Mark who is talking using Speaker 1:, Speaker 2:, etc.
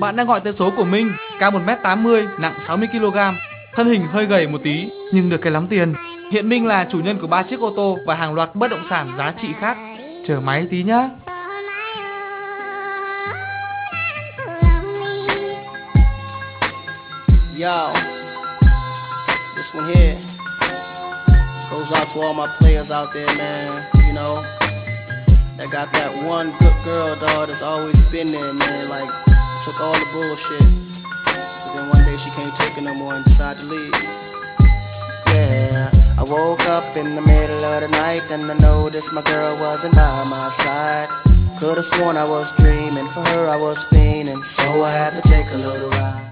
Speaker 1: Bạn đang gọi tới số của Minh, cao 1m80, nặng 60kg, thân hình hơi gầy một tí nhưng được cái lắm tiền. Hiện Minh là chủ nhân của 3 chiếc ô tô và hàng loạt bất động sản giá trị khác. Chờ máy tí nhá.
Speaker 2: Yo, this one here goes out to all my players out there, man. You know, that got that one good girl, dog, that's always been there, man. Like, took all the bullshit, but then one day she can't take it no more and decided to leave. Yeah, I woke up in the middle of the night and I noticed my girl wasn't by my side. Could've sworn I was dreaming, for her I was fiending, so I had to take a little ride.